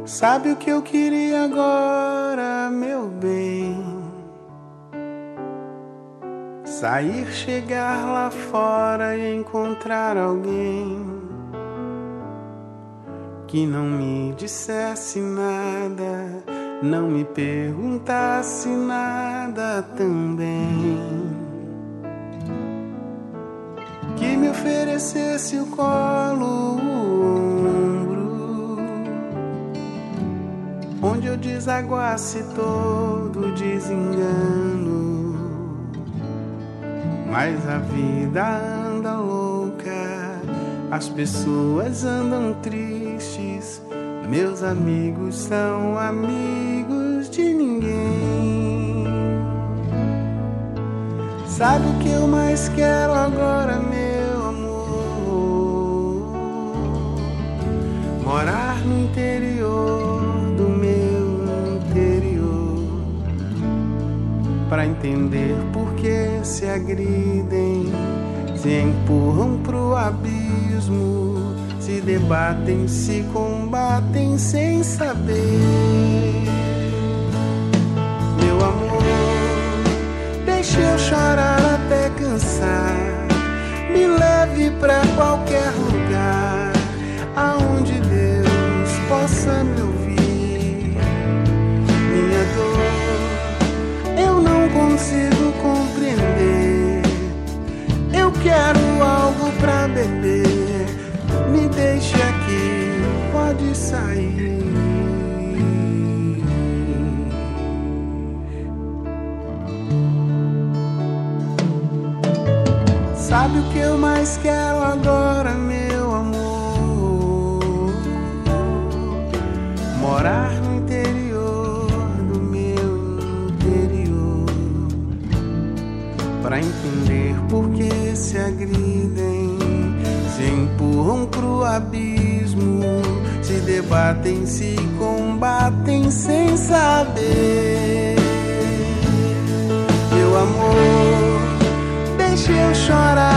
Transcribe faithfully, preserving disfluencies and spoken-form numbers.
Sabe o que eu queria agora, meu bem? Sair, chegar lá fora e encontrar alguém que não me dissesse nada, não me perguntasse nada também, que me oferecesse o colo, o ombro, onde eu desaguasse todo o desengano. Mas a vida anda louca, as pessoas andam tristes, meus amigos são amigos de ninguém. Sabe o que eu mais quero agora, meu amor? Morar no interior do meu interior, pra entender por que se agridem, se empurram pro abismo, se debatem, se combatem sem saber. Meu amor, deixe eu chorar até cansar, me leve pra qualquer lugar aonde Deus possa me ouvir. Minha dor eu não consigo compreender, eu quero algo pra beber, me deixe aqui, pode sair. Sabe o que eu mais quero agora, meu amor? Morar no interior do meu interior, pra entender por que se agridem, se empurram pro abismo, se debatem, se combatem sem saber. Meu amor, deixe eu chorar